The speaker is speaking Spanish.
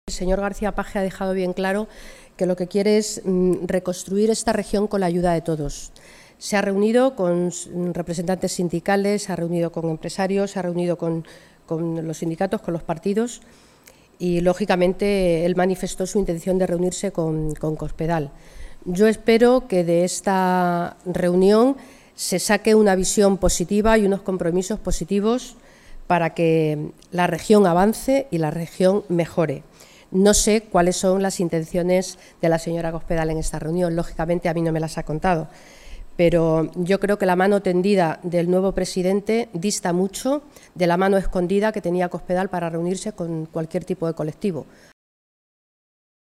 El señor García Page ha dejado bien claro que lo que quiere es reconstruir esta región con la ayuda de todos. Se ha reunido con representantes sindicales, se ha reunido con empresarios, se ha reunido con los sindicatos, con los partidos y, lógicamente, él manifestó su intención de reunirse con Cospedal. Yo espero que de esta reunión se saque una visión positiva y unos compromisos positivos para que la región avance y la región mejore. No sé cuáles son las intenciones de la señora Cospedal en esta reunión, lógicamente a mí no me las ha contado, pero yo creo que la mano tendida del nuevo presidente dista mucho de la mano escondida que tenía Cospedal para reunirse con cualquier tipo de colectivo.